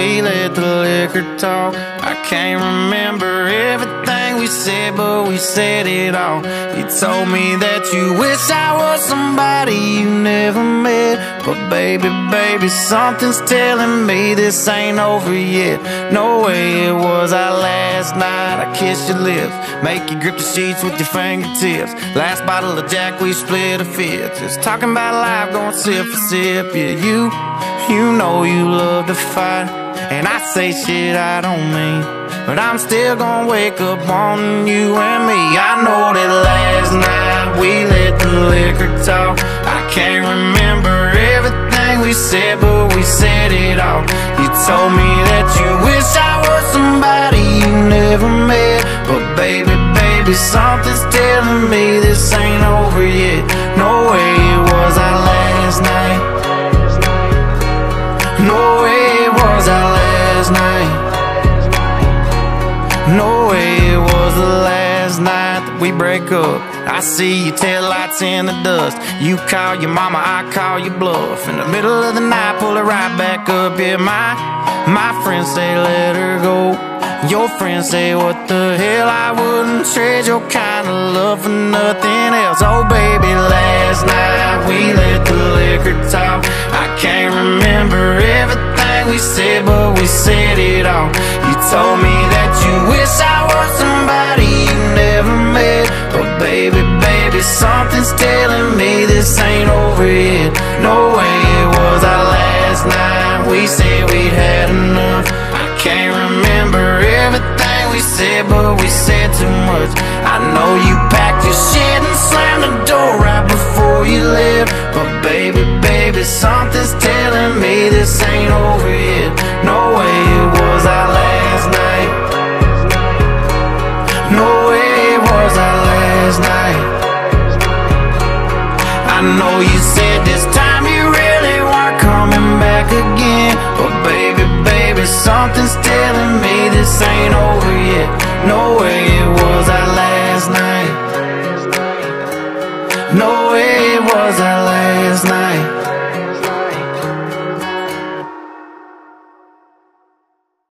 we let the liquor talk. I can't remember everything we said, but we said it all. You told me that you wish I was somebody you never met, but baby, baby, something's telling me this ain't over yet. No way it was our last night. I kissed your lips, make you grip the sheets with your fingertips. Last bottle of Jack, we split a fifth. Just talking about life, going sip for sip. Yeah, you know you love to fight, and I say shit I don't mean, but I'm still gonna wake up wanting you and me. I know that last night we let the liquor talk. I can't remember everything we said, but we said it all. You told me that you wish I was somebody you never met, but baby, baby, something's telling me this ain't over yet. No way it was our last night. No way it was our last night. No way it was the last night that we break up. I see your taillights in the dust. You call your mama, I call your bluff. In the middle of the night, pull it right back up. Yeah, my friends say let her go. Your friends say what the hell, I wouldn't trade your kind of love for nothing else. Oh baby, last night we let the liquor talk. I can't remember everything we said, but we said it all. You told me that you wish I was somebody you never met, but baby, baby, something's telling me this ain't over yet. No way it was our last night. We said we'd had enough. I can't remember everything we said, but we said too much. I know you packed your shit and slammed the door right before you left, but baby, baby, something's telling me this ain't over yet. No way it was our last night. No way it was our last night. I know you said this time you really weren't coming back again, but baby, baby, something's telling me this ain't over yet. No way it was our last night. No way it was our